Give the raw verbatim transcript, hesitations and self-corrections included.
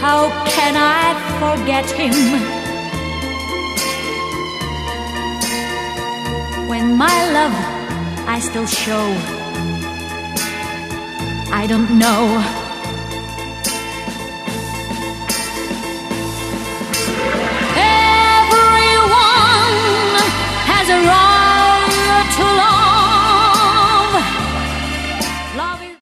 how can I forget him? When my love I still show, I don't know